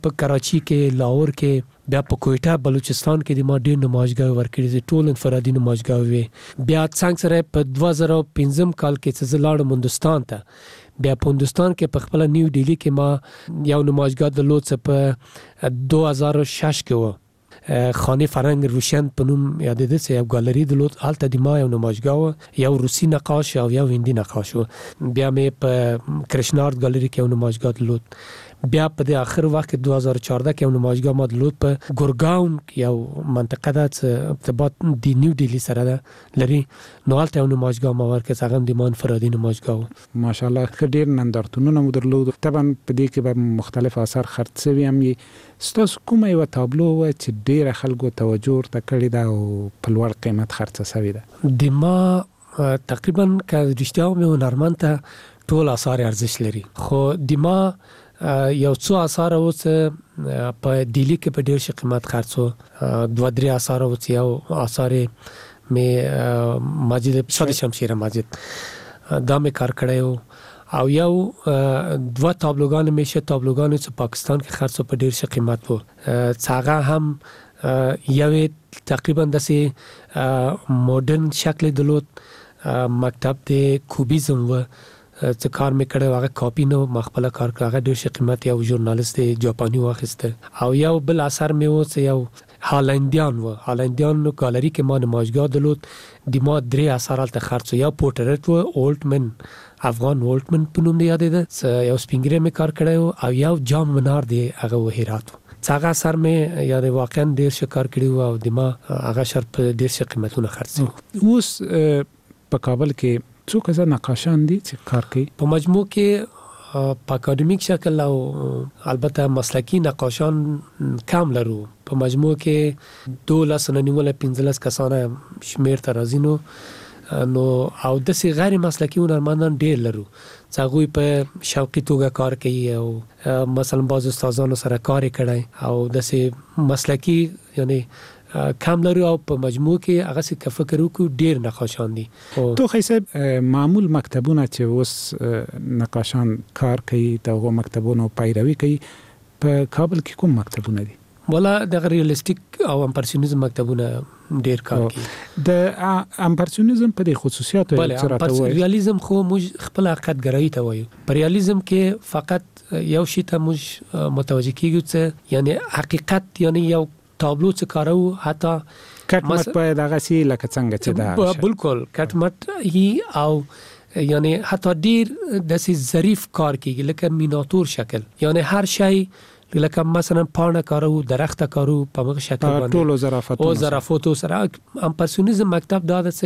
په کراچي کې، لاهور کې، بیا په کوټه بلوچستان کې د ما ډېر نمایشګاه ورکړي دي، ټول انفرادي نمایشګاه وي. بیا څنګه سره په 2015 کال کې چې زه لاړم هندوستان ته، بیا په هندوستان کې په خپل نیو ډیلی کې ما یو نمایشګاه درلود چې په 2006 کې و، خانه فرهنگ روشن په نوم یادېده چې یو ګالري درلود. هلته د ما یو نمایشګاه و، یو روسي نقاش او یو هندي نقاش و. بیا مې په کرشنارد ګالري کې یو نمایشګاه درلود. بیا په د اخر وخت 2014 کې یو نمایشګاه ما درلود په ګورګاون یو منطقه ده چې ارتباط د نیو ډیلی سره ده لري، نو هلته یو نمایشګاه ما ورکړ چې هغه هم د ما انفرادي نمایشګاه و. ماشاءالله ښه ډېر نندارتونونه مو درلود. طبعا په دې کې به مختلف آثار خرڅ شوي هم وي. ستاسو کومه یوه تابلو وه چې ډېره خلکو توجه ورته کړې ده او په لوړ قیمت خرڅه شوې ده؟ د ما تقریبا که رښتیا ومې هنرمند ته ټول آثار ارزښت لري، خو د ما یو څو آثار و چې په ډیلی کې په ډېر ښه قیمت خرڅ و. 2-3 آثار و چې یو آثار مې ماجد شاد شمشیر ماجد دا مې کار کړی و، او یو 2 تابلوګان مې شه تابلوګان چې پاکستان کې خرڅ په ډېر ښه قیمت و، چې هغه هم یو تقریبا داسې مدرن شکل درلود. مکتب د کوبیزم و چې کار مې کړی، هغه کاپی نه ما خپله کار کړی، هغه ډېر ښه قیمت یو ژورنالیست جاپاني واخیسته. او یو بل اثر مې و چې یو هالندیان و، هالندیان ګالري کې ما نمایشګاه درلود. د ما 3 اثار هلته خرڅ و. یو پورټریټ و، اولټمن افغان اولټمن په نوم یادېده چې یو سپین ږیری مې کار کړی و، او یو جام منار دی هغه و هرات و. هغه اثر مې یاد واقعا ډېر ښه کار کړی و او د ما هغه اشر په ډېر ښه قیمتونه خرڅ و. اوس په کابل کې څو کسه نقاشان دي چې کار کوي؟ په مجموع کې په اکاډمیک شکل او البته مسلکی نقاشان کم لرو. په مجموع کې 12 نه نیولې 15 کسانه شمیر ته راځي، نو او داسې غیر مسلکی هنرمندان ډېر لرو چې هغوی په شوقي توګه کار کوي او مثلا بعض استادانو سره کار کړی، او داسې مسلکی یعنی کم لرو. او په مجموع کې هغه څه که فکر وکړو ډېر نقاشان دي. تو خیصه معمول مکتبونه چې اوس نقاشان کار کوي د هغو مکتبونو پیروي کوي، په کابل کې کوم مکتبونه دي؟ ولا د ریالستیک او امپرسیونیزم مکتبونه ډېر کار کوي. د امپرسیونیزم په دې خصوصیاتو سره راته وایي. ریالیزم خو موږ خپل حقیقت ګرایي ته وایو. په ریالیزم کې فقط یو شی ته موږ متوجه کیږو چې یعنی حقیقت یعنی یو تابلو چې کارو، حتی کټ مټ باید هغه سي لکه څنګه چې دا بالکل کټ مټ هی، او یعنی حتی ډیر داسې ظریف کار کیږي لکه میناتور شکل، یعنی هر شی لکه مثلا پاڼه کارو، درخت کارو په هغه شکل باندې ټولو ظرافتو سره. امپرسیونیزم مکتب دا ده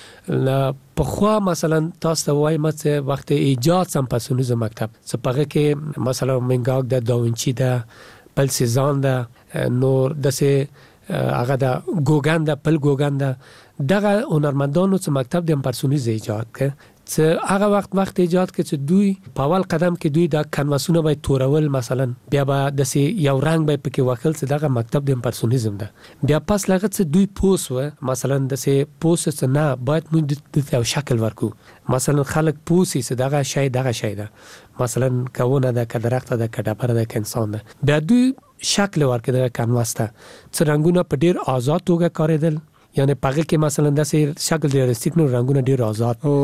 چې په خوا مثلا تاسو ته وایم چې وخت ایجاد امپرسیونیزم مکتب چې په هغه کې مثلا منګاک د داوینچی ده، بل سیزان ده، نور داسې هغه د ګوګان ده، بل ګوګان ده. دغه هنرمندانو چې مکتب د امپرسیونیزم ایجاد کړ، چې هغه وخت ایجاد کړ چې دوی په اول قدم کې دوی د کنواسونه باید تورول، مثلا بیا به داسې یو رنګ به پکې وکړل چې دغه مکتب د امپرسیونیزم ده. بیا پس لغه چې دوی پوس و مثلا داسې پوس چې نه باید موږ د یو شکل ورکو، مثلا خلک پوسی چې دغه شی ده، مثلا کونه ده، که درخت ده، که ډبره ده، که انسان ده. بیا دوی شکل ورکړه دغه کنواس ته چې رنګونه په ډیر آزاد توګه کارېدل، یعنی پغه کې مثلا داسې شکل ریالستیک نو رنگونه ډیر آزاد او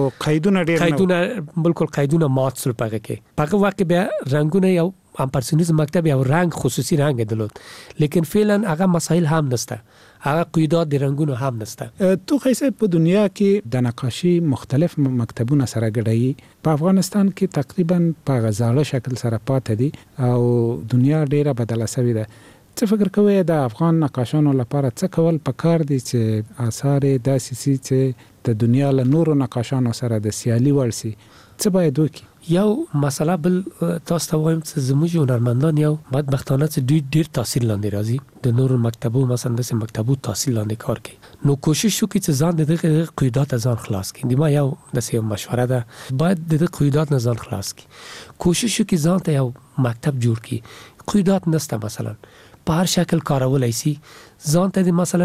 قیدونه بالکل قیدونه مات سول. پغه کې پغه وخت بیا رنگونه یو امپرسیونیزم مکتب یو رنگ خصوصي رنگ درلود، لیکن فعلا هغه مسائل هم نسته، هغه قیودات د رنگونو هم نسته. تو خیسه په دنیا کې د نقاشي مختلف مکتبونه سره ګډي، په افغانستان کې تقریبا په غزاله شکل سره پاتې دي او دنیا ډیره بدله شوې ده. څه فکر کوئ د افغان نقاشانو لپاره څه کول پکار دي چې آثار داسې سي چې د دنیا له نورو نقاشانو سره د سیالي وړ سي؟ څه باید وکړي؟ یو مسله بل تاسو ته وایم چې زموږ هنرمندان یو بدبختانه چې دوی ډیر تحصیل لاندې راځي، د نورو مکتبو مثلا د مکتبو تحصیل لاندې کار کوي، نو کوشش وکړي چې ځان د دغه قیودات ځان خلاص کړي. د ما یو داسې مشوره ده، باید د دغه قیودات نه ځان خلاص کړي، کوشش وکړي ځان ته یو مکتب جوړ کړي. قیودات نسته، مثلا په هر شکل کارولای شي، ځان ته مثلا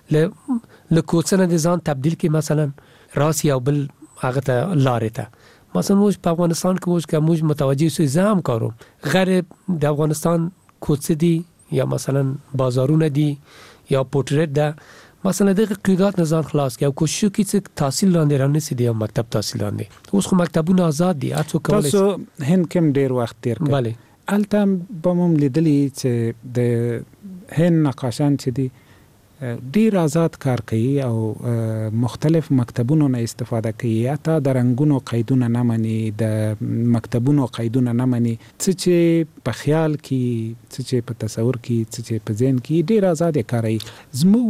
له کوڅه د ځان تبدیل کړي، مثلا راس یو بل هغه ته لارې ته. مثلا موږ په افغانستان کې موږ متوجه سو زم کارو غیر د افغانستان کوڅه دي یا مثلا بازارونه دي یا پورټریټ ده مثلا دغه قیودات نه ځان خلاص کړي او کوشش وکړي چې تحصیل لاندې رانیسي دي او مکتب تحصیل لاندې. اوس خو مکتبونه آزاد دي، هر څوک کولی شي. تاسو هند کې ډیر وخت تیر کړی. بله هلته به مو لیدلي چې د هند نقاشان چې دي ډیر آزاد کار کوي او مختلف مکتبونو نه استفاده کوي، حتی د رنګونو قیدونه نه مني، د مکتبونو قیدونه نه مني، څه چې په خیال کې، څه چې په تصور کې، څه چې په ذهن کې ډیر آزاد کار کوي. زموږ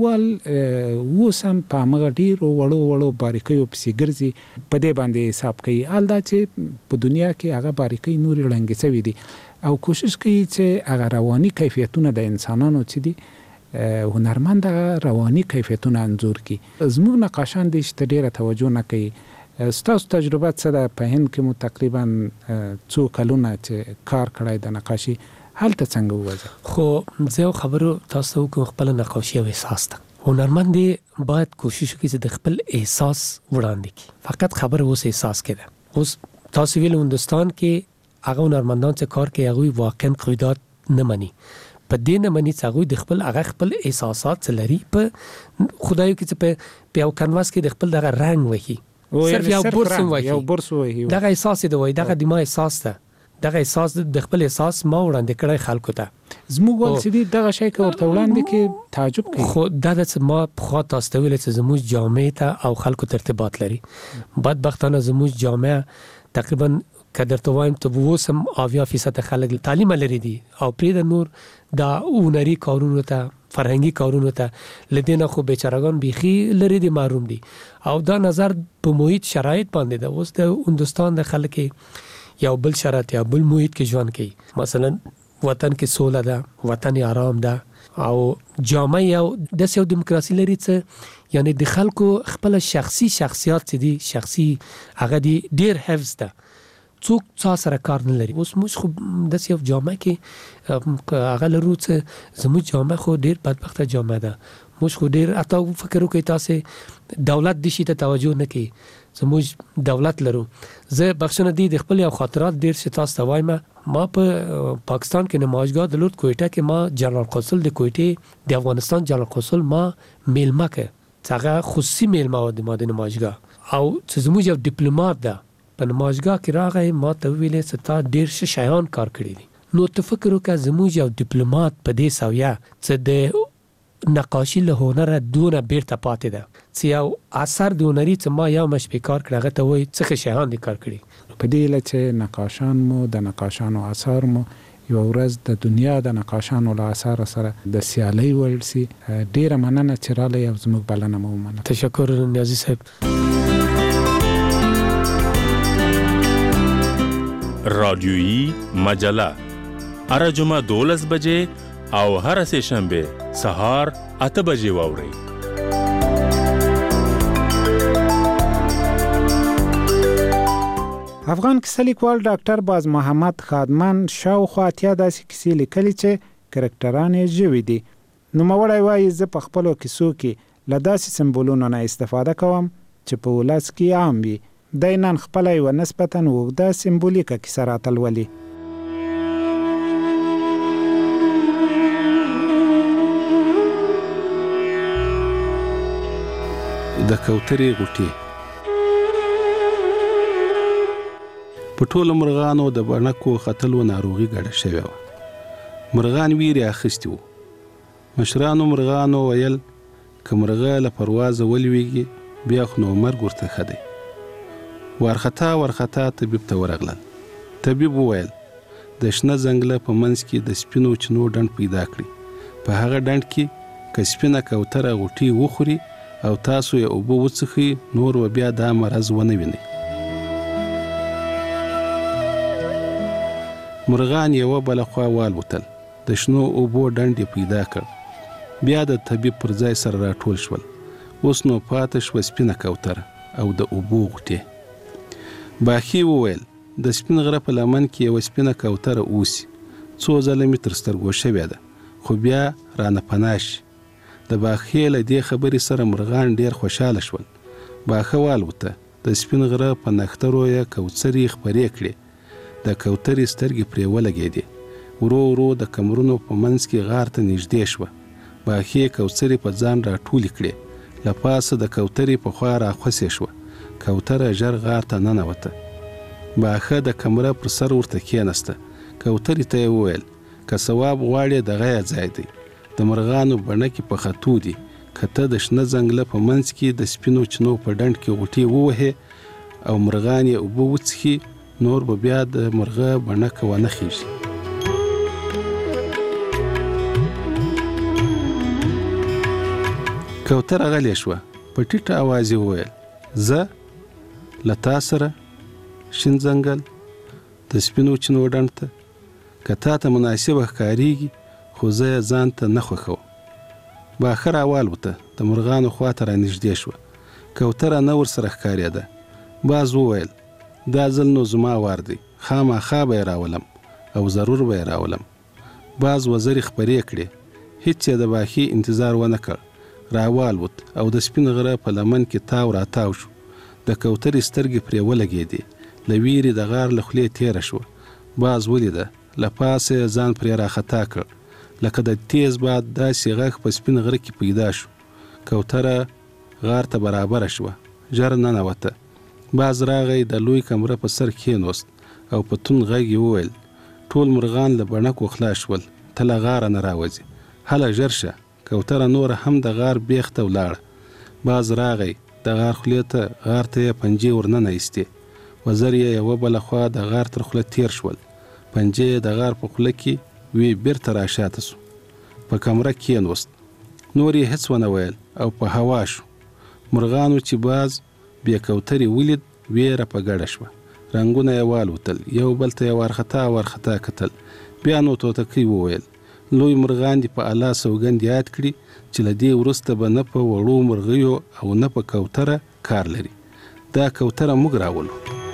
ول وسم په هغه ډیرو وړو باریکیو پسې ګرځي، په دې باندې حساب کوي. حال دا چې په دنیا کې هغه باریکۍ نورې ړنګې شوي دي او کوشش کوي چې هغه رواني کیفیتونه د انسانانو چې دي هنرمند رواني کیفیتونه انځور کی. زموږ نقاشان دي چې ډیره توجه نه کوي. ستاسو تجربه څه ده؟ په هند کې مو تقریبا څو کلونه چې کار کړی د نقاشي، هلته څنګه وځي؟ خو زه خبرو تاسو کوم خپل نقاشي او احساس ته هنرمند باید کوشش وکړي چې د خپل احساس وړاندې کړي. فقط خبره اوس احساس کې ده. اوس تاسو ویل هندستان کې هغه هنرمندان چې کار کوي هغه واقعا قیودات نه مني، په دې نه مني چې هغه د خپل احساسات لري. په خدایو کې چې په یو کانواس کې د خپل دغه رنگ وهي، صرف یو برس وهي، دغه احساس دی وای، دغه د ما احساس ده، دغه احساس د خپل احساس ما وړاندې کړی خلکو ته. زموږ ول چې دغه شی ورته وړاندې کې تعجب کوي. خو دا چې ما په خوا تاسو ته ویل چې زموږ جامعه ته او خلکو ارتباط لري. بدبختانه زموږ جامعه تقریبا کدر ته وایم ته 80% خلک تعلیم لري دي او پرې د نور د هنري کارونو ته، فرهنګي کارونو ته لدینه خو بیچارهګان بيخي لري دي، محروم دي. او دا نظر په محیط شرایط باندې ده. اوس د هندستان د خلک یو بل شرایط یا بل محیط کې ژوند کوي. مثلا وطن کې سوله ده، وطن آرام ده او جامعه یو د سیو دیموکراسي لري چې یعنی د خلکو خپل شخصي شخصیت دي، شخصي هغه دي ډیر حفظ ده، څوک څا سره کار نه لري. اوس موږ خو د سیو جامعه کې هغه لرو چې زموږ جامعه خو ډیر بدبخته جامعه ده. موږ خو ډیر اته فکر وکړئ تاسو دولت د شي ته توجه نه کوي. زموږ دولت لرو. زه بخښنه دي د خپل یو خاطرات ډیر چې تاسو ته وایم. ما په پاکستان کې نمایشګاه د لورد کویټه کې ما جنرال قونسل د کویټه د افغانستان جنرال قونسل ما میلمه کې څنګه خصوصي میلمه و د ما د نمایشګاه او چې زموږ یو ډیپلوماټ ده په نمایشګاه کې راغی، ما ته ویلې چې تا ډیر ښه شیان کار کړی دي. نو ته فکر وکړه زموږ یو ډیپلوماټ په دې سویه چې د نقاشي له هنره دونه بیرته پاتې ده چې یو اثر د هنري چې ما یو مشپې کار کړی هغه ته وایي څه شیان دي کار کړي. په دې له چې نقاشان مو د نقاشانو اثر مو یو ورځ د دنیا د نقاشانو له اثر سره د سیالي ورسي. ډیره مننه چې راغلی او زموږ بلنه مو ومنله. تشکر نیازي صاحب. رادیویی مجله هر جمعه 12 بجې او هر سه شنبه سهار 8 بجې واورئ. افغان کیسه لیکوال ډاکټر باز محمد خادمان شاوخوا اتیا داسې کیسې لیکلي چې کرکټران یې ژوي دي. نوموړی وایي زه په خپلو کیسو کې له داسې سمبولونو نه استفاده کوم چې په ولس کې عام وي. دی نن خپله یوه نسبتاً اوږده سمبولیکه کیسه راته لولي. د کوترې غوټې. په ټولو مرغانو د بڼکو ختلو ناروغي ګډه شوې وه. مرغان ویرې اخیستي وو. مشرانو مرغانو ویل که مرغه له پروازه ولویږي بیا خو نو مرګ ورته ښه دی. وارخطا طبیب ته ورغلل. طبیب وویل د شنه ځنګله په منځ کې د سپینو چینو ډنډ پیدا کړي. په هغه ډنډ کې که سپینه کوتره غوټې وخوري او تاسو یې اوبه وڅښئ نور و بیا دا مرض ونه وینئ. مرغان یوه بله خوا والوتل. د شنو اوبو ډنډ یې پیدا کړ. بیا د طبیب پر ځای سره راټول شول. اوس نو پاتې شوه سپینه کوتره او د اوبو غوټې. باخي وویل د سپین غره په لمن کې یوه سپینه کوتره اوسي. څو ځله مې تر سترګو شوې ده خو بیا رانه پناه شي. د باخي له دې خبرې سره مرغان ډیر خوشحاله شول. باښه والوته. د سپین غره په نښترو یې کوترې خپرې کړې. د کوترې سترګې پرې ولګېدې. ورو ورو د کمرونو په منځ کې غار ته نږدې شوه. باښې کوترې په ځان راټولې کړې. له پاسه د کوترې په خوا راخوسې شوه. کوتره ژر غار ته ننوته. باښه د کمره پر سر ورته کېناسته. کوترې ته یې وویل که ثواب غواړې دغه یې ځای دی. د مرغانو بڼکې په خطو دي. که ته د شنه ځنګله په منځ کې د سپینو چینو په ډنډ کې غوټې ووهې او مرغان یې اوبه وڅښي نور به بیا د مرغه بڼکه ونه خیږي. کوتره غلې شوه. په ټیټه اواز یې وویل زه له تا سره شین ځنګل د سپینو چینو ډنډ ته که تا ته مناسبه ښکارېږي خو زه یې ځان ته نه خوښوم. باښه راوالوته. د مرغانو خوا ته رانږدې شوه. کوتره نه ورسره ښکارېده. باز وویل دا ځل نو زما وار دی. خامخا به یې راولم او ضرور به یې راولم. باز وزرې خپرې کړې. هیڅ یې د باښې انتظار ونه کړ. راوالوت او د سپین غره په لمن کې تاو راتاو شو. د کوترې سترګې پرې ولګېدې. له ویرې د غار له خولې تېره شوه. باز ولیده. له پاسه یې ځان پرې راخطا کړ. لکه د تیز باد داسې غږ په سپین غره کې پیدا شو. کوتره غار ته برابره شوه. ژر ننوته. باز راغی د لوی کمره په سر کېنوست او په توند غږ یې وویل ټول مرغان له بڼکو خلاص شول. ته له غاره نه راوځې. هله ژر شه. کوتره نور هم د غار بیخ ته ولاړه. باز راغی. د غار خولې ته غار ته یې پنجې ورننه ایستې. وزر یې یوه بله خوا د غار تر خوله تیر شول. پنجې یې د غار په خوله کې وی بیرته راشاته سو. په کمره کېنوست. نور یې هېڅ ونه ویل او په هوا شو. مرغانو چې باز بیا کوترې ولید ویره په ګډه شوه. رنګونه یې والوتل. یو بل ته یې وارخطا کتل. بیا نو توتکۍ وویل لوی مرغان دي په الله سوګند یاد کړي چې له دې وروسته به نه په وړو مرغیو او نه په کوتره کار لري. دا کوتره موږ راولو.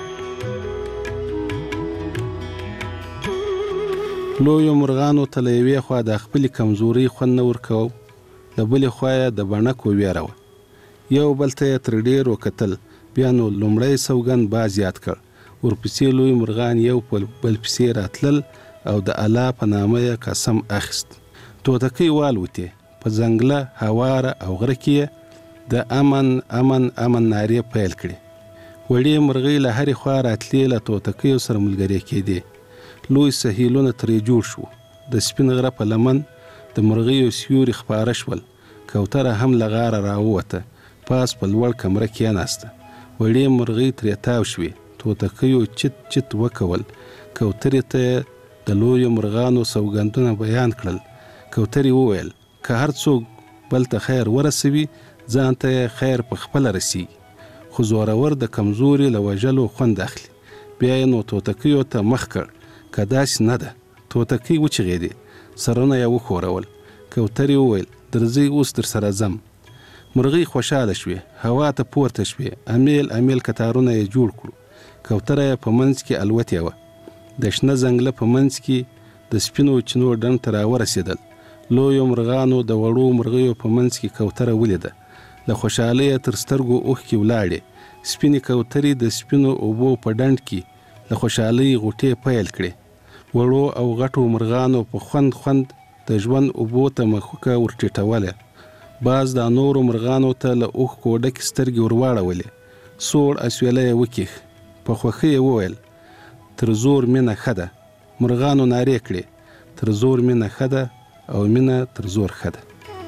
لویو مرغانو ته له یوې خوا د خپلې کمزورۍ خوند نه ورکوه. له بلې خوا یې د بڼکو ویره وه. یو بل ته یې تر ډېر وکتل. بیا نو لومړی سوګند باز یاد کړ. ورپسې لوی مرغان یو په بل پسې راتلل او د الله په نامه یې قسم اخیست. توتکۍ والوتې. په ځنګله هواره او غره کې د امن امن امن نارې پیل کړې. وړې مرغۍ له هرې خوا راتلې. له توتکیو سره ملګرې کېدې. لوی سهیلونه ترې جوړ شو. د سپین غره په لمن د مرغیو سیوري خپاره شول. کوتره هم له غاره راووته. پاس په لوړ کمره کېناسته. وړې مرغۍ ترې تاو شوې. توتکیو چت چت وکول. کوترې ته د لویو مرغانو سوګندونه بیان کړل. کوترې وویل که هر څوک بل ته خیر ورسوي ځان ته خیر په خپله رسیږي. خو زورور د کمزوري له وژلو خوند اخلي. بیا یې نو توتکیو ته مخ کړ. که داسې نه ده. توتکۍ وچغېدې. سرونه یې وښورول. کوترې وویل درځئ اوس در سره ځم. مرغۍ خوشحاله شوې. هوا ته پورته شوې. امیل امیل کتارونه یې جوړ کړو. کوتره یې په منځ کې الوتې وه. د شنه ځنګله په منځ کې د سپینو چینو ډنډ ته راورسېدل. لویو مرغانو د وړو مرغیو په منځ کې کوتره ولیده. له خوشحالۍ تر سترګو اوښکې ولاړې. سپینې کوترې د سپینو اوبو په ډنډ کې له خوشحالۍ غوټې پیل کړې. وړو او غټو مرغانو په خوند د ژوند اوبو ته مخوکه ورټیټوله. باز د نورو مرغانو ته له اوښکو ډکې سترګې ورواړولې. سوړ اسویله یې وکیښ. په خوښۍ یې وویل تر زور مینه ښه ده. مرغانو نارې کړې تر زور مینه ښه ده او مینه تر زور ښه ده.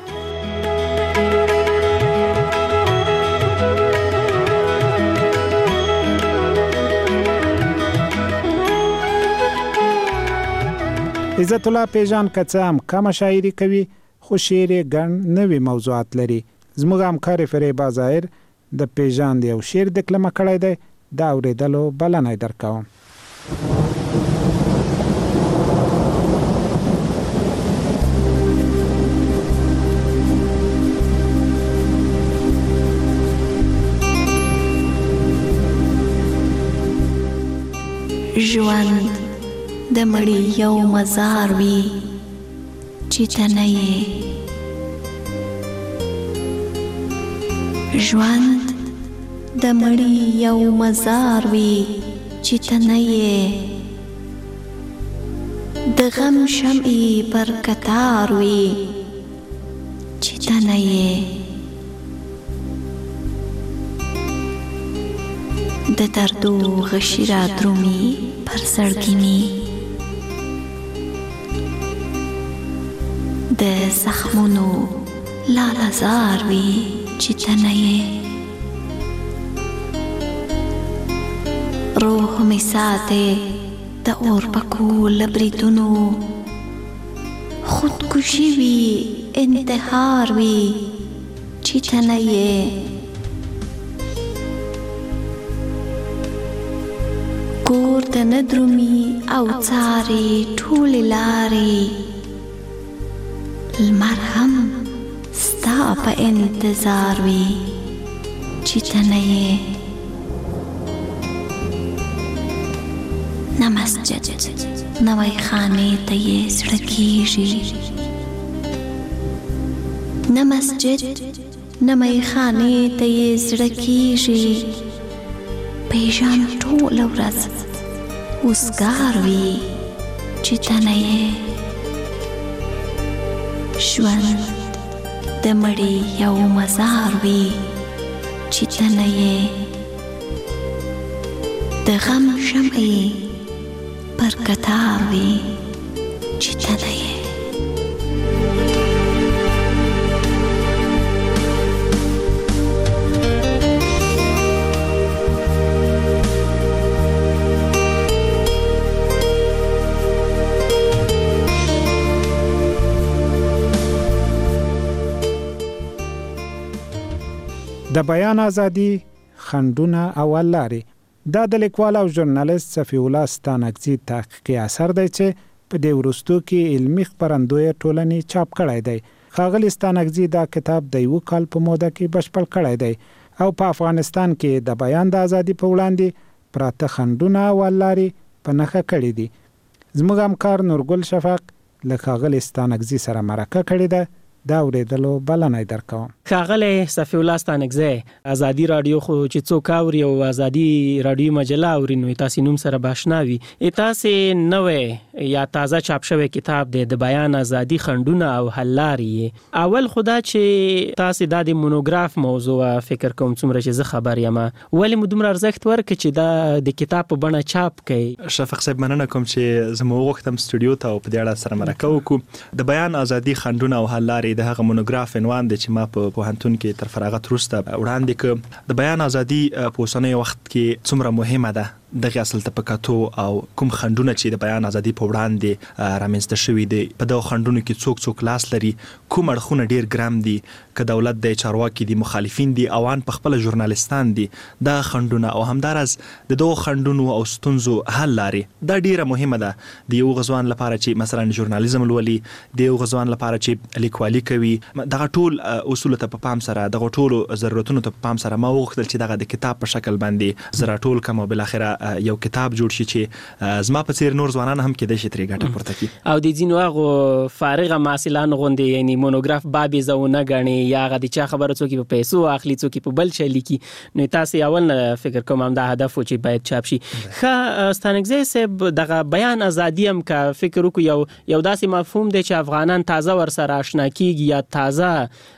عزت الله پیژان که څه هم کمه شاعري کوي خو شعر یې ګڼ نوي موضوعات لري. زموږ همکار فریبا ظاهر د پیژان یو شعر دکلمه کړی دی. دا اورېدلو بلنه یې درکوم. ژوند د مړي یو مزار وي چې ته نه یې. ژوند د مړي یو مزار وي چې ته نه یې. د غم شمعې پر کتار وي چې ته نه یې. د دردو غشي را درومي پر زړګي د زخمونو لاله زار وي چې ته نه یې. روح مې ساتې د اور پکو له بریدونو، خودکشي وي انتحار وي چې ته نه یې. کور ته نه درومي او څارې ټولې لارې، لمر هم ستا په انتظار وي چې ته نه یې. نه مسجد نوی خانې ته یې زړه کېږي، نه مسجد نوی خانې ته یې زړه کېږي. پیژان ټوله ورځ اوسګار وي چې ته نه یې. ژوند د مړي یو مزار وي چې ته نه یې. د غم شمعې پر کتار وي چې ته نه یې. د بیان ازادي خنډونه او لارې دا د لیکوال او ژورنالیست صفی الله ستانکزي تحقیقي اثر دی چې په دې وروستو کې علمي خپرندوی ټولنې چاپ کړی دی. ښاغلي ستانکزي دا کتاب د 1 کال په موده کې بشپړ کړی دی او په افغانستان کې د بیان د ازادي په وړاندې پراته خنډونه او لارې په نښه کړي دي. زموږ همکار نورګل شفق له ښاغلي ستانکزي سره مرکه کړې ده. دا اوریدلو بلنه درکوم. ښاغلی صفی الله ستانکزی، ازادي رادیو خو چې څوک اوري او ازادي رادیو مجله اوري نو تاسو نوم سره باشنا وي. تاسو نوې یا تازه چاپ شوی کتاب دی د بیان ازادي خنډونه او حل لارې. اول خدا چې تاسو د مونوګراف موضوع فکر کوم څومره چې زه خبر یم، ولې مو دومره ارزښت ورکړ چې دا د کتاب په بڼه چاپ کړئ؟ شفق صاحب مننه کوم چې زموږ وختم سټوډیو ته او په دې اړه سره مرکه وکړو. د بیان ازادي خنډونه او حل لارې د هغه مونوګراف عنوان دی چې ما په پوهنتون کې تر فراغت وروسته وړاندې کړ. د بیان ازادي په اوسنی وخت کې څومره مهمه ده، دغه اصل ته پکاتو او کوم خنډونه چې د بیان ازادي په وړاندې رامنځته شوي دي، په دغه خنډونو کې څوک لاس لري، کوم اړخونه ډیر ګرام دي، که دولت د چارواکي دي، مخالفین دي، اوان په خپل ژورنالیستان دي. دا خنډونه او همدارس د دغه خنډونو او ستونزو حل لاري دا ډیره مهمه ده د یو غزوان لپاره چې مثلا ژورنالیزم لولي، د یو غزوان لپاره چې لیکوالي کوي. دغه ټول اصول ته په پام سره، دغه ټول ضرورتونو ته په پام سره ما وغوښتل چې دغه د کتاب په شکل باندې زرا ټول کوم او بل اخره یو کتاب جوړ شي چې زما په څیر نور ځوانان هم کېدای شي ترې ګټه پورته کړي. او د ځینو هغو فارغه محصلان غوندې یعنی مونوګراف بابي زونه غني یا هغه د چا خبره څوک په پیسو اخلي، څوک په بل شي لیکي. نو تاسو اول نه فکر کوم هم دا هدف و چې باید چاپ شي. ښه ستانکزی صاحب، دغه بیان ازادي هم که فکر وکړو یو داسې مفهوم دی چې افغانان تازه ورسره آشنا کیږي یا تازه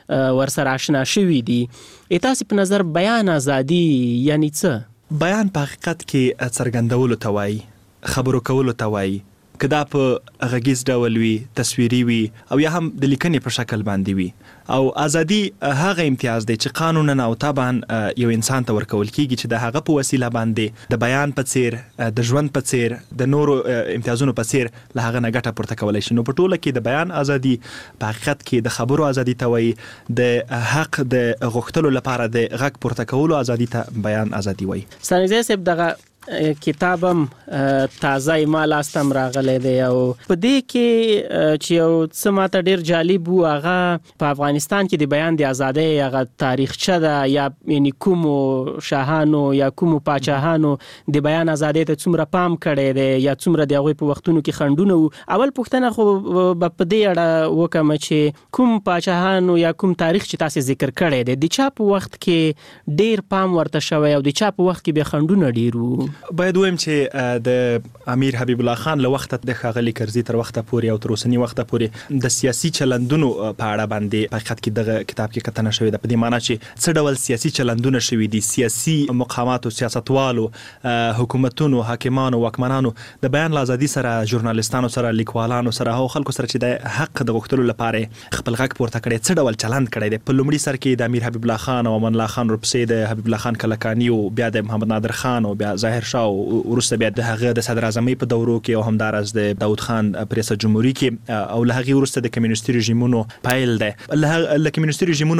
ورسره آشنا شوي دي. تاسو په نظر بیان ازادي یعنی څه؟ بیان په حقیقت کې څرګندولو ته وایي، خبرو کولو ته وایي، که دا په غږیز ډول وي، تصویري وي او یا هم د لیکنې په شکل باندې وي. او ازادي هغه امتیاز دی چې قانونا او طبعا یو انسان ته ورکول کیږي چې د هغه په وسیله باندې د بیان په څیر، د ژوند په څیر، د نورو امتیازونو په څیر له هغه نه ګټه پورته کولی شي. نو په ټوله کې د بیان ازادي په حقیقت کې د خبرو ازادي ته وایي، د حق د غوښتلو لپاره د غږ پورته کولو ازادي ته بیان ازادي وایي. ستانکزی صاحب، دغه کتابم تازه ما لاستم راغلی دی او په دې کې چې یو څه ماته ډیر جالب و، هغه په افغانستان کې د بیان د ازادۍ هغه تاریخچه ده یا یعنی کومو شاهانو یا کومو پاچاهانو د بیان ازادۍ ته څومره پام کړی دی یا څومره د هغوی په وختونو کې خنډونه وو. اول پوښتنه خو به په دې اړه وکړم چې کوم پاچاهانو یا کوم تاریخ چې تاسو ذکر کړی دی د چا په وخت کې ډیر پام ورته شوی او د چا په وخت کې به خنډونه ډیر وو؟ باید وایم چې د امیر حبیب الله خان له وخت د ښاغلي کرزي تر وخت پورې او تر اوسنی وخت پورې د سیاسي چلندونو په اړه باندې په حقیقت کې دغه کتاب کې کتنه شوې ده، په دې معنی چې څه ډول سیاسي چلندونه شوي دي، سیاسي مقاماتو، سیاستوالو، حکومتونو، حاکمانو، واکمنانو د بیان ازادي سره، ژورنالیستانو سره، لیکوالانو سره، هغو خلکو سره چې د حق د غوښتلو لپاره خپل غږ پورته کړی، څه ډول چلند کړی دی. په لومړي سر کې د امیر حبیب الله خان او امان الله خان ورپسې د حبیب الله خان کلکاني او بیا د محمد نادر خان او بیا ظاهر شاه او وروسته بیا د هغه د صدر اعظمۍ په دورو کې او همدارس د داود خان په ریاست جمهوریت کې او له هغې وروسته د کمیونستي رژیمونو پیل دی. له کمیونستي رژیمونو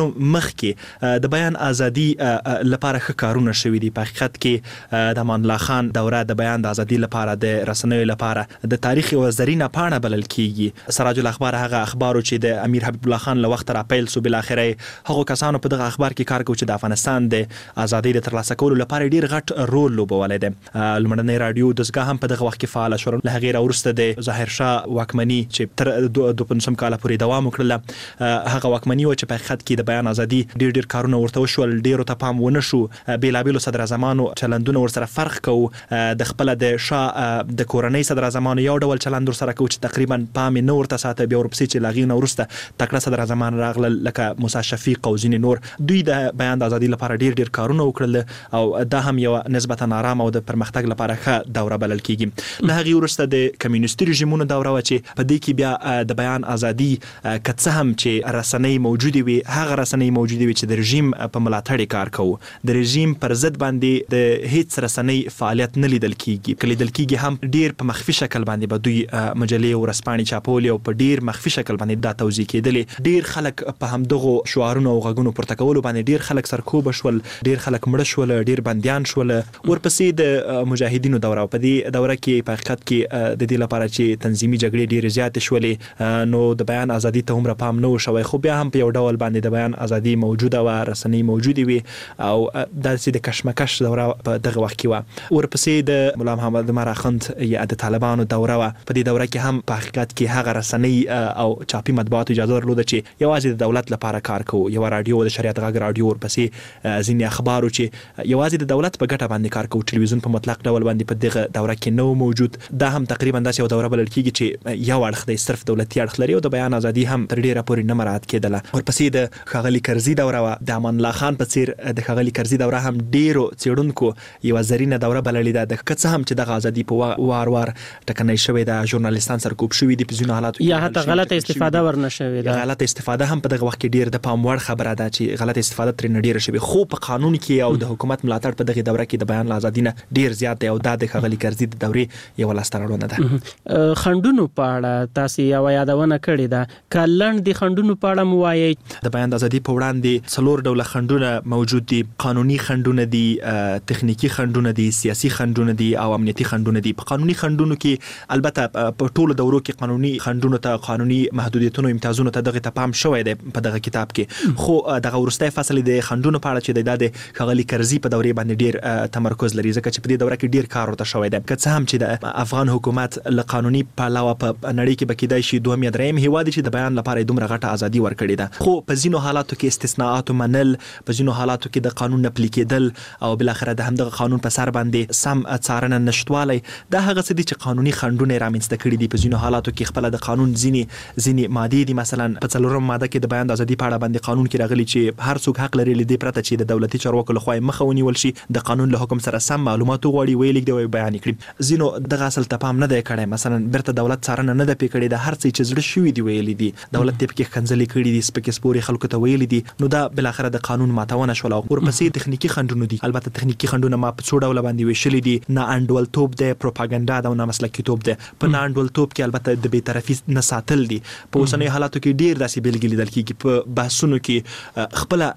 مخکې د بیان ازادي لپاره ښه کارونه شوي دي. په حقیقت کې د امان الله خان دوره د بیان د ازادي لپاره، د رسنیو لپاره د تاریخ یوه زرینه پاڼه بلل کیږي. سراج الاخبار هغه اخبارو چې د امیر حبیب الله خان له وخته راپیل سو، بالاخره هغو کسانو په دغه اخبار کې کار کوي چې د افغانستان د ازادۍ د ترلاسه کولو لپاره ډیر غټ رول لوبولی دی. لومړنۍ راډیو دستګاه هم په دغه وخت کې فعاله شوه. له هغې راوروسته د ظاهر شاه واکمني چې تر 25 کاله پورې دوام وکړله، هغه واکمني و چې په حقیقت کې د بیان ازادي ډیر کارونه ورته وشول، ډیرو ته پام ونه شو. بېلابېلو صدر اعظمانو چلندونه ورسره فرق کوو. د خپله د شاه د کورنۍ صدر اعظمانو یو ډول چلند ورسره کوو چې تقریبا پام یې نه ورته ساته. بیا ورپسې چې له هغې نه وروسته تکړه صدر اعظمان راغلل لکه موسی شفیق او ځینې نور، دوی د بیان د ازادي لپاره ډیر کارونه وکړل او دا هم یو نسبتا آرام او د پرمختګ لپاره ښه دوره بلل کیږي. له هغې وروسته د کمیونستي رژیمونو دوره وه چې په دې کې بیا د بیان ازادي که څه هم چې رسنۍ موجودې وي، هغه رسنۍ موجودې وي چې د رژیم په ملاتړ یې کار کوو. د رژیم پر ضد باندې د هیڅ رسنۍ فعالیت نه لیدل کیږي. که لیدل کیږي هم ډیر په مخفي شکل باندې به دوی مجلې او ورځپاڼې چاپولې او په ډیر مخفي شکل باندې دا توزیع کېدلې. ډیر خلک په همدغو شعارونو او غږونو پورته کولو باندې ډیر خلک سرکوبه شول، ډیر خلک مړه شول، ډیر بندیان شول. ورپسې د مجاهدینو دوره، په دې دوره کې په حقیقت کې د دې لپاره چې تنظیمي جګړې ډیرې زیاتې شولې نو د بیان ازادي ته هومره پام نه و شوی، خو بیا هم په یو ډول باندې د بیان ازادي موجوده وه، رسنۍ موجودې وي او داسې د کشمکش دوره په دغه وخت کې وه. ورپسې د ملا محمد عمر اخند یا د طالبانو دوره وه. په دې دوره کې هم په حقیقت کې هغه رسنۍ او چاپي مطبوعاتو اجازه درلوده چې یوازې د دولت لپاره کار کوو. یوه راډیو د شریعت غږ راډیو، ورپسې ځینې اخبارو چې یوازې د دولت په ګټه باندې کار کوو. ټلویزیون په مطلق ډول باندې په دغه دوره کې نه و موجود. دا هم تقریبا داسې یو دوره بلل کیږي چې یو اړخ دی، صرف دولتي اړخ لري او د بیان ازادي هم تر ډیره پورې نه مراعات کېدله. ورپسې د ښاغلي کرزي دوره وه. د امان الله خان په څیر د ښاغلي کرزي دوره هم ډیرو څېړونکو یوه زرینه دوره بللې ده. که څه هم چې دغه ازادي په وار ټکنۍ شوې ده، ژورنالیستان سرکوب شوي دي په ځینو حالاتو کې، یا حتی غلطه استفاده ورنه شوې ده. غلطه استفاده هم په دغه وخت کې ډیر د پام وړ خبره ده چې غلطه استفاده ترې ډیره شوې. خو په قانون کې او د حکومت ملاتړ په دغه دوره کې د بیان ازادي نه ډیر زیات دی او دا د ښاغلي کرزي د دورې یوه لاسته راوړنه ده. خنډونو په اړه تاسې یوه یادونه کړې ده، که لنډ د خنډونو په اړه مو وایئ. د بیان د ازادي په وړاندې 4 ډوله خنډونه موجود دي. قانوني خنډونه دي، تخنیکی خنډونه دي، سیاسي خنډونه دي او امنیتي خنډونه دي. په قانوني خنډونو کې البته په ټولو دورو کې قانوني خنډونو ته، قانوني محدودیتونو، امتیازونو ته دغه ته پام شوی دی په دغه کتاب کې. خو دغه وروستی فصل د خنډونو په اړه چې د ښاغلي کرزي په دورې باندې ډیر تمرکز لري، ځکه چې په دې دوره کې ډیر کار ورته شوی دی. که څه هم چې د افغان حکومت له قانوني پلوه په نړۍ کې به کېدای شي دویم یا دریم هیواد چې د بیان لپاره دومره غټه ازادي ورکړې ده، خو په ځینو حالاتو کې استثناءات منل، په ځینو حالاتو کې د قانون نه پلي کېدل او بالاخره د همدغه قانون په سر باندې سم څارنه نشتوالی، دا هغه څه دي چې قانوني خنډونه یې رامنځته کړي دي. په ځینو حالاتو کې خپله د قانون ځینې مادې دي، مثلا په 4 ماده کې د بیان د ازادي په اړه باندې قانون کې راغلي چې هر څوک حق لري له دې پرته چې د دولتي چارواکو لخوا مخه ونیول شي، د قانون له حکم سره سم معلومات وغواړي، ویې لیږدي او بیان کړي. ځینو دغه اصل ته پام نه دی کړی، مثلا بیرته دولت څارنه نه ده پې کړې ده، هر څه چې زړه شوي دي ویلي دي، دولت یې پکې ښکنځلې کړي دي، سپکې سپورې خلکو ته ویلي دي، نو دا بالاخره د قانون ماتونه شوله. ورپسې تخنیکي خنډونه دي. البته تخنیکي خنډونه ما په څو ډوله باندې ویشلي دي. نه انډولتوب دی، پروپاګنډا ده او نه مسلکیتوب دی. په نه انډولتوب کې البته د بېطرفي نه ساتل دي. په اوسنیو حالاتو کې ډېر داسې بېلګې لیدل کېږي په بحثونو کې. خپله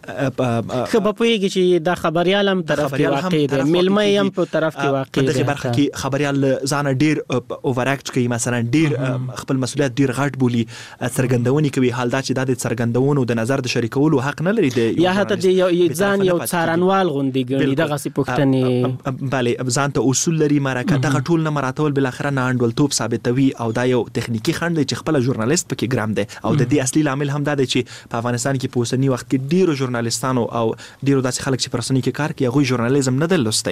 ښه به پوهېږي چې دا خبریال هم طرف کې واقع دی، میلمه یې هم په طرف کې واقع دی. په دغې برخه کې خبریال ځانه ډېر اووراکټ کوي، مثلا ډېر خپل مسؤلیت ډېر غټ بولي، څرګندونې کوي. حال دا چې دا د څرګندونو د نظر د شریکولو حق نه لري، یا حتی د ځان یو څارنوال غوندې ګڼي. دغسې پوښتنې بلې ځان ته اصول لري، مرکه دغه ټول نه مراعتول بالاخره نه انډولتوب ثابتوي او دا یو تخنیکي خنډ دی چې خپله ژورنالیست پکې ګرم دی. او د دې اصلي لامل هم دا دی چې په افغانستان کې په اوسني وخت کې ډېرو ژورنالیستانو او ډېرو داسې خلک چې په رسنیو کې کار کوي هغوی ژورنالیزم نه دی لوستی. بله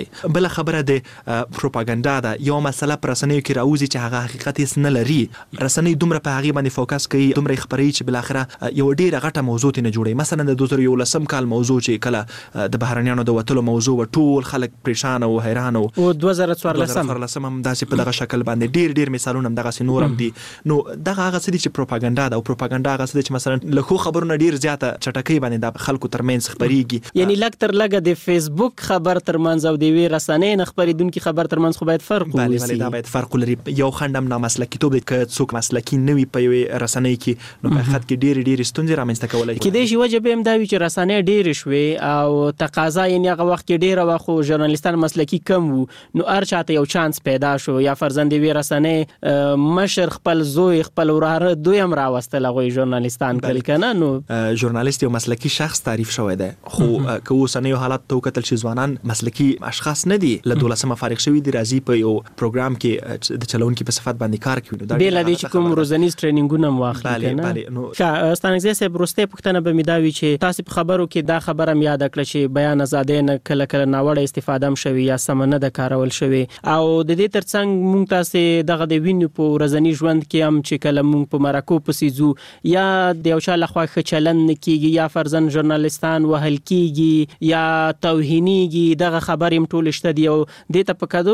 بل خبره د پروپاګاندا ده. یو مسله پر رسنیو کې راوځي چې هغه حقیقت هیڅ نه لري، رسنۍ دومره په هغه باندې فوکس کوي، دومره خبري چې بل اخره یو ډیره غټه موضوع ته نه جوړي. مثلا د 2011 کال موضوع چې کله د بهرنیانو د وټلو موضوع و، ټول خلک پریشان او حیران، او 2014 هم داسې په دغه شکل باندې ډیر مثالونه هم دغه نور هم دي. نو دغه هغه څه چې پروپاګاندا ده، او پروپاګاندا هغه څه چې مثلا له خو خبرونه ډیر زیاته چټکۍ باندې د خلکو ترمنځ خبريږي. یعنی لږ تر لږه د فیسبوک خبر ترمنځ او د وی رسنۍ نه خبرېدونکو خبر ترمنځ خو باید فرق وي. بله دا باید فرق ولري. یو خندم نامسلکیتوب دی که څوک مسلکی نه وي په یوې رسنۍ کې، نو په خط کې ډېرې ستونزې رامنځته کولی شي. کېدای شي وجه به هم دا وي چې رسنۍ ډېرې شوې او تقاضا یعنې هغه وخت کې ډېره وه، خو ژورنالیستان مسلکي کم وو، نو هر چاته یو چانس پیدا شو. یا فرضاً د یوې رسنۍ مشر خپل زوی خپل وراره دوی هم راوستل، هغوی ژورنالیستان کړل که نه. نو ژورنالیست یو مسلکي شخص تعریف شوی دی، خو که اوسنیو حالات ته وکتل شي ځوانان مسلکي اشخاص نه دي. له 12 فارغ شوي دي، راځي په یو پروګرام کې د چلونکي په صفت باندې کار کوي. بېله دې چې کوم روزنیز ټرینینګونه هم واخلي که نه. ښه ستانکزی صاحب، وروستۍ پوښتنه به مې دا وي چې تاسې په خبرو کې دا خبره هم یاده کړه چې بیان ازادۍ نه کله کله ناوړه استفاده هم شوې یا سمه نه ده کارول شوې، او د دې ترڅنګ مونږ تاسې دغه د وینو په ورځني ژوند کې هم چې کله مونږ په مرکو پسې ځو، یا د یو چا لخوا ښه چلند نه کېږي، یا فرضاً ژورنالیستان وهل کېږي یا توهینېږي، دغه خبرې هم ټولې شته دي. او دې ته په کدو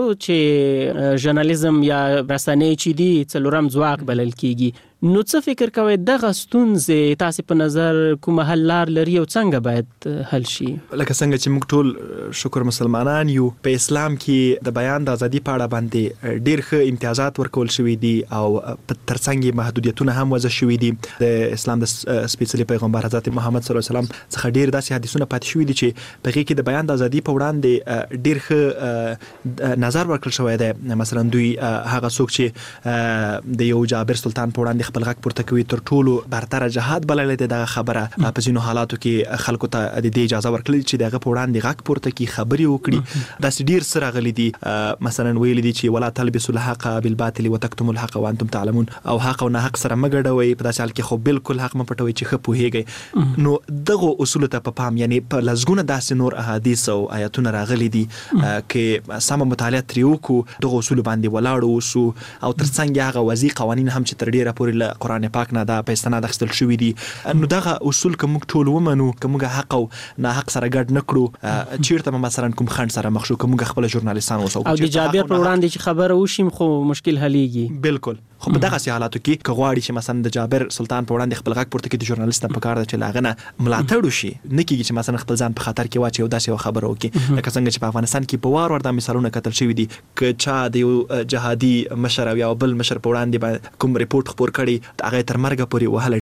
چې ژورنالیزم یا رسنۍ چې دي څلورم ځواک بلل کېږي، نو څه فکر کوئ دغه ستونزې تاسې په نظر کومه حل لار لري او څنګه باید حل شي؟ لکه څنګه چې موږ ټول شکر مسلمانان یو، په اسلام کې د بیان د ازادي په اړه باندې ډېر ښه امتیازات ورکول شوي دي، او ترڅنګ یې محدودیتونه هم وضع شوي دي. د اسلام د سپېڅلي پیغمبر حضرت محمد صلی الله علیه وسلم څخه ډېر داسې حدیثونه پاتې شوي دي چې په هغې کې د بیان د ازادي په وړاندې ډېر ښه نظر ورکړل شوی دی. مثلا دوی هغه څوک چې د یو جابر سلطان په وړاندې خپل غږ پورته کوي تر ټولو برتره جهاد بللی دی. دغه خبره په ځینو حالاتو کې خلکو ته د دې اجازه ورکړل چې د هغه په وړاندې غږ پورته کړي، خبرې وکړي. داسې ډېر څه راغلي دي. مثلا ویلي دي چې ولا تلبسوا الحق بالباطل وتكتموا الحق وانتم تعلمون، او حق او ناحق سره مه ګډوئ. په داسې حال کې خو بالکل حق مه پټوئ چې ښه پوهېږئ. نو دغو اصولو ته په پام، یعنې په لسګونه داسې نور احادیث او آیتونه راغلي دي کې سمه مطالعه ترې وکړو، دغو اصولو باندې ولاړ اوسو، او ترڅنګ هغه وضعي قوانین هم چې تر ډېره پورې له قرآن پاک نه دا په استناد اخیستل شوي دي. نو دغه اصول که موږ ټول ومنو، که موږ حق او ناحق سره ګډ نه کړو، چیرته به مثلا کوم خنډ سره مخ شو، که موږ خپل ژورنالیستان اوسو او د جابر په وړاندې چې خبره وشي خو مشکل حلیږي. بالکل. خو په دغه حالاتو کې که غواړي چې مثلا د جابر سلطان په وړاندې خپل غږ پورته کړي، د ژورنالیست په کار ده چې له هغه نه ملاتړ وشي. نه کېږي چې مثلا خپل ځان په خطر کې واچي او داسې یو خبره وکړي. لکه څنګه چې په افغانستان کې په وار دا مثالونه کتل شوي دي، که چا د یو جهادي مشر او یا بل مشر په وړاندې کوم ریپورت خپور کړي، هغه تر مرګه پورې وهل